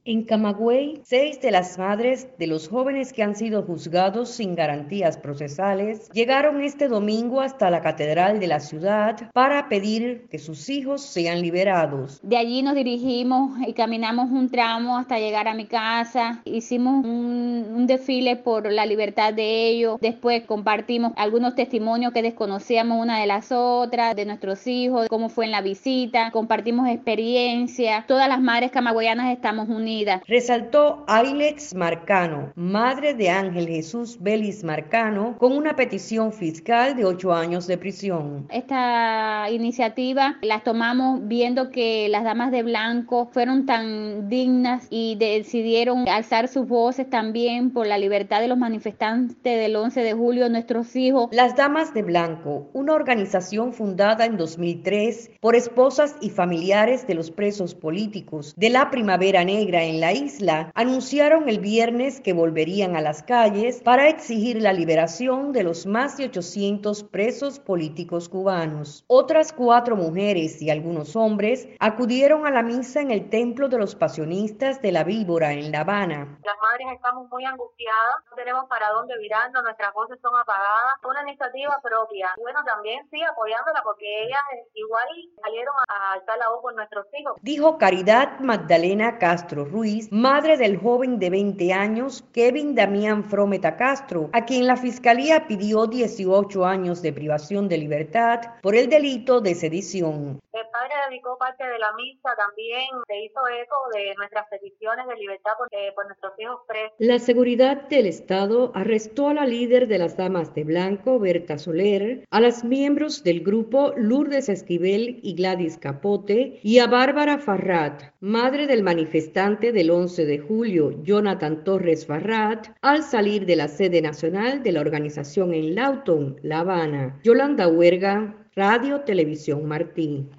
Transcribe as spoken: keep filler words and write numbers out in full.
En Camagüey, seis de las madres de los jóvenes que han sido juzgados sin garantías procesales llegaron este domingo hasta la catedral de la ciudad para pedir que sus hijos sean liberados. De allí nos dirigimos y caminamos un tramo hasta llegar a mi casa. Hicimos un, un desfile por la libertad de ellos. Después compartimos algunos testimonios que desconocíamos una de las otras, de nuestros hijos, cómo fue en la visita. Compartimos experiencias. Todas las madres camagüeyanas estamos unidas. Resaltó Ailex Marcano, madre de Ángel Jesús Vélez Marcano, con una petición fiscal de ocho años de prisión. Esta iniciativa la tomamos viendo que las damas de blanco fueron tan dignas y decidieron alzar sus voces también por la libertad de los manifestantes del once de julio, nuestros hijos. Las Damas de Blanco, una organización fundada en dos mil tres por esposas y familiares de los presos políticos de la Primavera Negra en la isla, anunciaron el viernes que volverían a las calles para exigir la liberación de los más de ochocientos presos políticos cubanos. Otras cuatro mujeres y algunos hombres acudieron a la misa en el Templo de los Pasionistas de la Víbora en La Habana. Las madres estamos muy angustiadas, no tenemos para dónde virarnos, nuestras voces son apagadas. Una iniciativa propia. Bueno, también sí, apoyándola porque ellas igual salieron a alzar la voz por nuestros hijos. Dijo Caridad Magdalena Castro Ruiz, madre del joven de veinte años, Kevin Damián Frometa Castro, a quien la fiscalía pidió dieciocho años de privación de libertad por el delito de sedición. El padre dedicó parte de la misa, también se hizo eco de nuestras peticiones de libertad por, eh, por nuestros hijos presos. La seguridad del Estado arrestó a la líder de las Damas de Blanco, Berta Soler, a las miembros del grupo Lourdes Esquivel y Gladys Capote y a Bárbara Farrat, madre del manifestante del once de julio, Jonathan Torres Farrat, al salir de la sede nacional de la organización en Lawton, La Habana. Yolanda Huerga, Radio Televisión Martí.